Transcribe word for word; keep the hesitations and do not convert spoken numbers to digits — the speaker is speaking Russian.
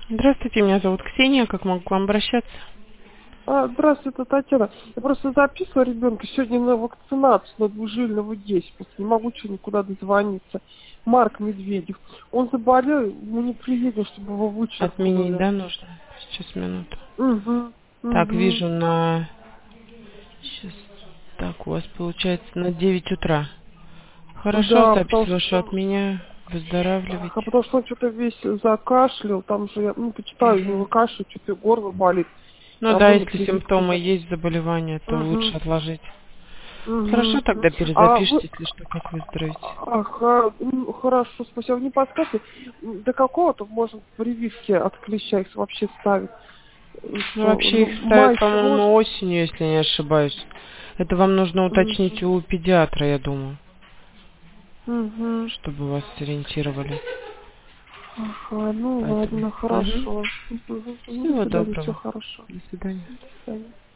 Здравствуйте, меня зовут Ксения. Как могу к вам обращаться? А, Здравствуйте, Татьяна. Я просто записывала ребенка сегодня на вакцинацию на двужильного десять. Просто не могу что никуда дозвониться. Марк Медведев. Он заболел, ему неприятно, чтобы его Отменить, вычеркнули. да, нужно? Сейчас, минуту. Угу, Так, угу. вижу на... Сейчас. Так, у вас получается на девять утра. Хорошо, Да, запись потому вашу что, отменяю. а Выздоравливайте. потому что он что-то весь закашлял. Там же, я, ну, почитаю, у него Мгм. кашель, что-то горло болит. Ну А да, мы не если привыкли. симптомы есть заболевания, то Угу, лучше отложить. Хорошо, угу. тогда А вы, перезапишите, если что, как выздороветь. ага, ну, хорошо, спасибо. Вы не подскажете, м, до какого-то можно прививки от клеща их вообще ставить? Э, Ну, Что, вообще ну, их ставят, май, по-моему, срочно. осенью, если не ошибаюсь. Это вам нужно уточнить Угу, у педиатра, я думаю, угу. чтобы вас сориентировали. Ага, ну Поэтому. ладно, Угу. хорошо. Угу, ну, до Всего свидания, все доброго. хорошо. До свидания. До свидания.